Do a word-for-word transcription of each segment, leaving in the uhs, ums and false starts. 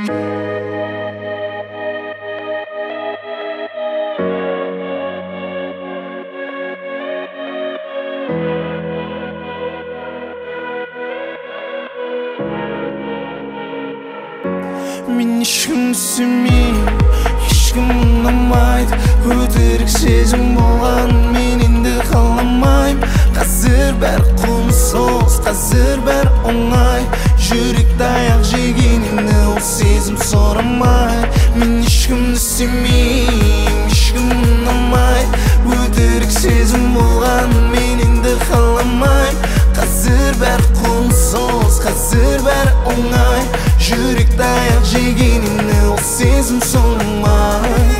Мен ешкімді сүймеймін, ешкім ұнамайды. Өтірік сезім болған мен енді қаламаймын. Қазір бәрі құнсыз, қазір бәрі оңай. Жүректі аяқ жегеніңді ол сезім сұрамайды. Мен ешкімді сүймеймін, ешкім ұнамайды. Өтірік сезім болған мен енді қаламаймын. Қазір бәрі құнсыз, қазір бәрі оңай. Жүректі аяқ жегеніңді ол сезім сұрамайды.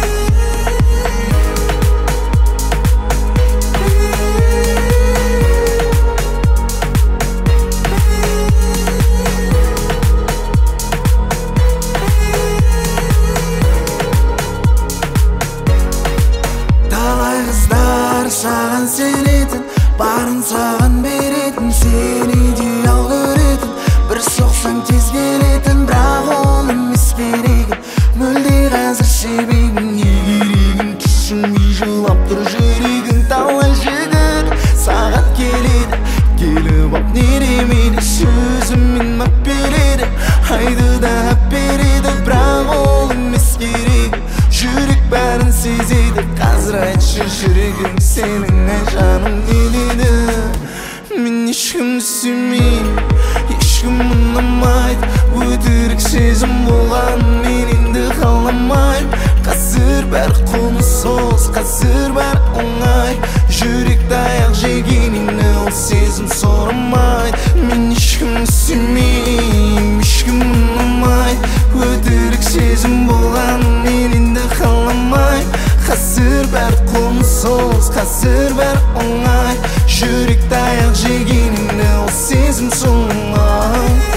Талай қыздар саған сенетін, барын саған беретін, сені идеал көретін, бір соқсаң тез келетін, бірақ ол емес керегім. Мүлде қазір себебім не керегін түсінбей жылап тұр жүрегің. Талай жігіт саған келеді, келіп ап не демейді, сөзімен ап береді, айды да ап береді, бірақ ол емес керегім. Жүрек бәрін сезеді, қазір айтшы жүрегім, сенің ай жаным не дейді. Мен ешкімді сүймеймін, ешкім ұнамайды. Өтірік сезім болған мен енді қаламаймын. Қазір бәрі құнсыз, қазір бәрі оңай. Жүректі аяқ жегеніңді ол сезім сұрамайды. Мен ешкімді сүймеймін, ешкім ұнамайды. Өтірік сезім болған мен енді қаламаймын. Қазір бәрі құнсыз, қазір бәрі оңай. Жүректі аяқ жегеніңді ол сезім сұрамайды.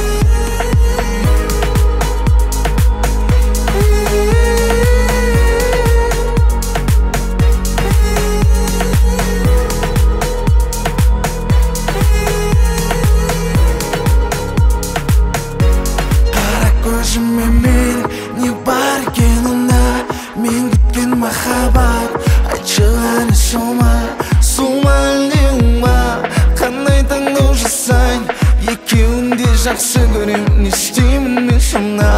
Көзіме мен не бар екен онда, мен күткен махаббат. Айтшы ғана сол ма, сол ма әлде оң ба? Қандай таңдау жасайын, екеуін де жақсы көрем, не істеймін мен сонда?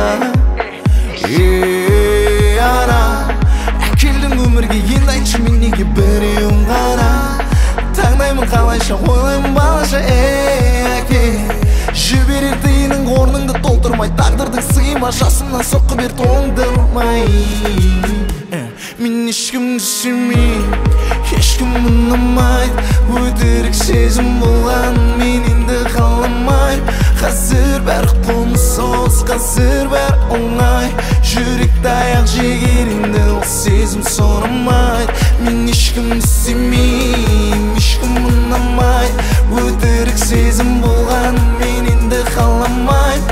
Ей ана, әкелдің өмірге, енді айтшы мен неге біреуін ғана? Таңдаймын қалайша, ойлаймын балаша, ей әке. Жіберер тиының орныңды толтырмай, тағдырдың сыйма жасымнан соққы бер тоңдырмай. Мен ешкімді сүймеймін, ешкім ұнамайды. Өтірік сезім болған мен енді қаламаймын. Қазір бәрі құнсыз, қазір бәрі оңай. Жүректі аяқ жегеніңді ол сезім сұрамайды. Мен ешкімді сүймеймін, ешкім ұнамайды. Өтірік сезім болған мен енді қаламаймын.